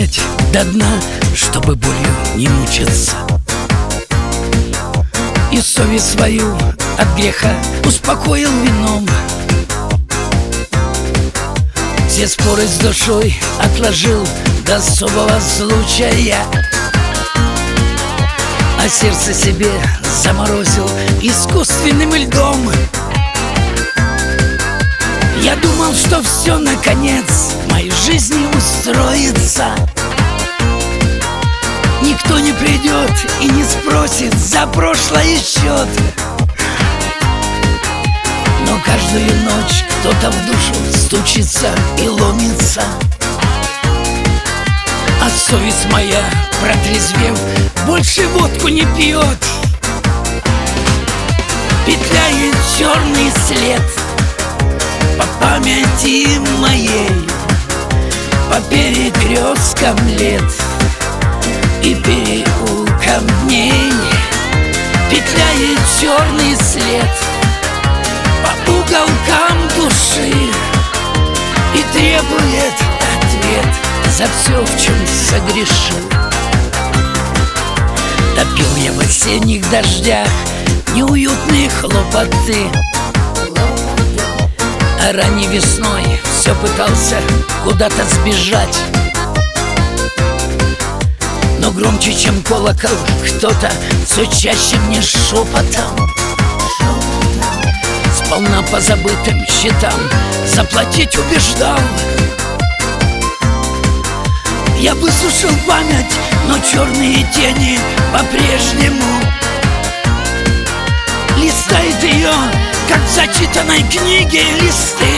память до дна, чтобы болью не мучиться. И совесть свою от греха успокоил вином. Все споры с душой отложил до особого случая, а сердце себе заморозил искусственным льдом. Я думал, что все наконец в моей жизни устроится. Никто не придет и не спросит за прошлый счет. Но каждую ночь кто-то в душу стучится и ломится, а совесть моя, протрезвев, больше водку не пьет. Петляет черный след по памяти моей, по перекресткам лет и переулкам дней. Петляет черный след по уголкам души и требует ответ за все, в чем согрешил. Топил я в осенних дождях неуютные хлопоты, а ранней весной все пытался куда-то сбежать. Но громче, чем колокол, кто-то все чаще мне шепотом сполна по забытым счетам заплатить убеждал. Я высушил память, но черные тени по-прежнему листает ее, как в зачитанной книге листы,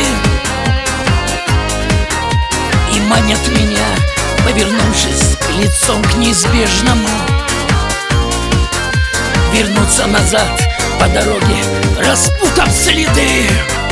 и манят меня, повернувшись лицом к неизбежному, вернуться назад по дороге, распутав следы.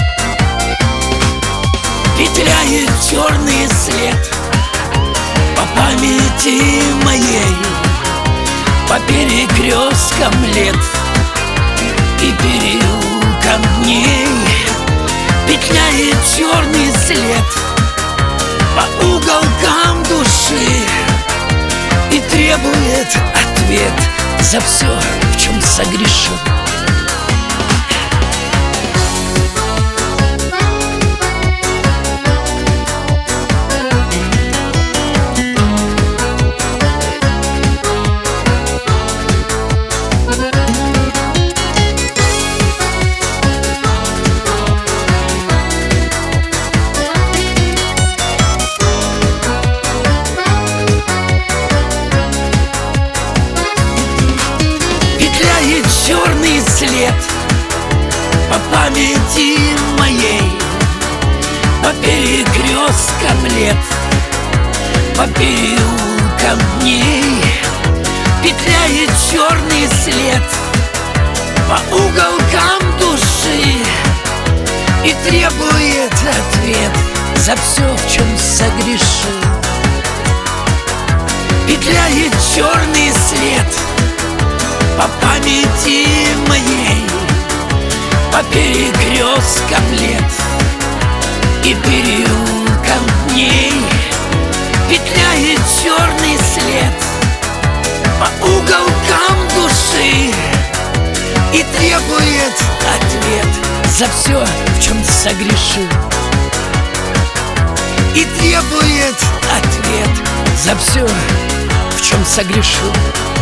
Петляет черный след по памяти моей, по перекресткам лет и переулкам дней. Петляет черный след по уголкам души и требует ответ за все, в чем согрешил. Черный след по памяти моей, по перекресткам лет, по переулкам дней. Петляет черный след по уголкам души и требует ответ за все, в чем согрешил. Петляет черный след по памяти моей, по перекресткам лет и переулкам дней. Петляет черный след по уголкам души и требует ответ за все, в чем согрешил. И требует ответ за все, в чем согрешил.